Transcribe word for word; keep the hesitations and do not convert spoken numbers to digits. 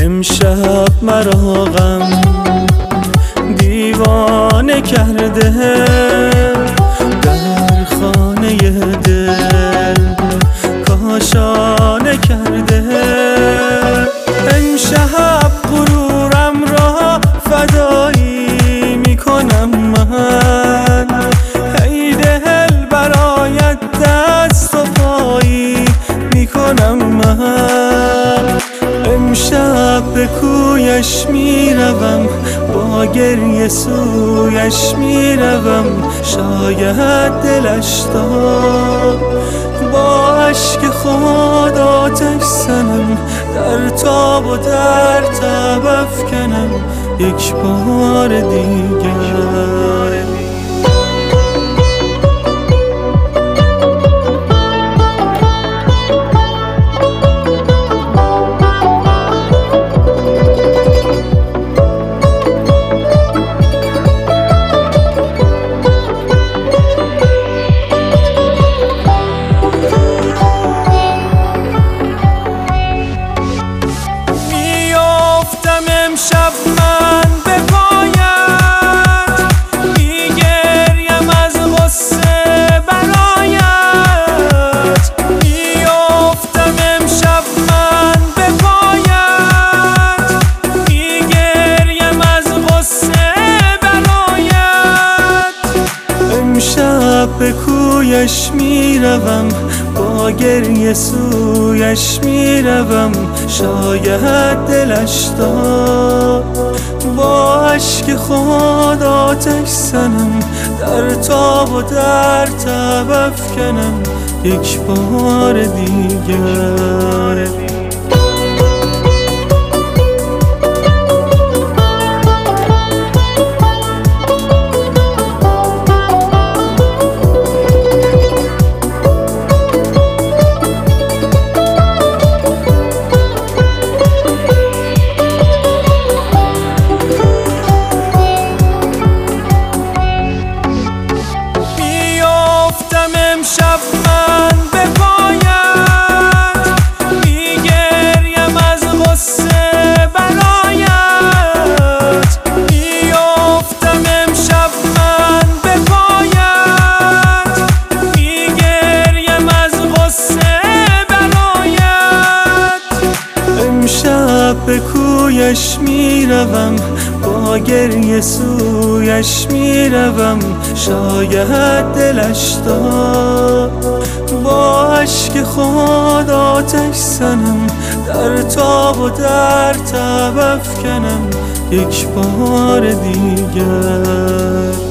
امشب مرا غم دیوانه کرده، در خانه دل کاشانه کرده. امشب غرورم را فدایی میکنم من، ای دل برایت دست و پایی میکنم من. امشب به کویش میروم، با گریه سویش میروم، شاید دلش داد با اشک خود آتش زنم، در تاب و در تب افکنم یک بار دیگر. امشب من به پایت میگریم از غصه برایت، میافتم امشب من به پایت میگریم از غصه برایت. امشب به کویش میروم، با گریه سویش میروم، شاید دلش داد با اشک خود آتش زنم، در تاب و در تب افکنم یک بار دیگر. امشب من به پایت میگریم از غصه برایت، میافتم امشب من به پایت میگریم از غصه برایت. امشب به کویش میروم، با گریه سویش میروم، شاید دلش داد با اشک خود آتش زنم، در تاب و در تب افکنم یک بار دیگر.